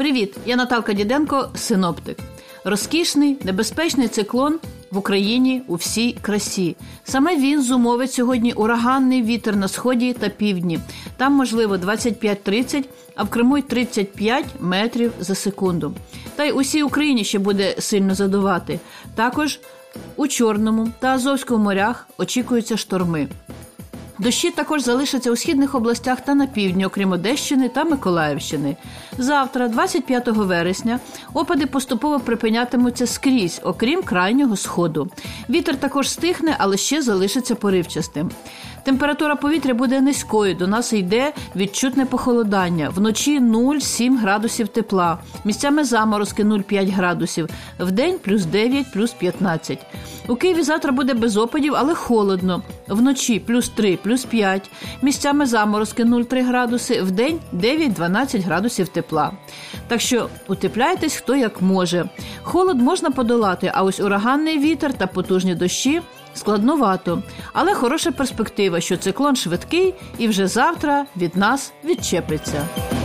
Привіт, я Наталка Діденко, синоптик. Розкішний, небезпечний циклон в Україні у всій красі. Саме він зумовить сьогодні ураганний вітер на сході та півдні. Там, можливо, 25-30, а в Криму й 35 метрів за секунду. Та й усій Україні ще буде сильно задувати. Також у Чорному та Азовському морях очікуються шторми. Дощі також залишаться у східних областях та на півдні, окрім Одещини та Миколаївщини. Завтра, 25 вересня, опади поступово припинятимуться скрізь, окрім крайнього сходу. Вітер також стихне, але ще залишиться поривчастим. Температура повітря буде низькою, до нас йде відчутне похолодання. Вночі 0,7 градусів тепла, місцями заморозки 0,5 градусів, вдень плюс 9, плюс 15. У Києві завтра буде без опадів, але холодно. Вночі плюс 3, плюс 5, місцями заморозки 0,3 градуси, вдень 9-12 градусів тепла. Так що утепляйтесь хто як може. Холод можна подолати, а ось ураганний вітер та потужні дощі складновато. Але хороша перспектива, що циклон швидкий і вже завтра від нас відчепиться.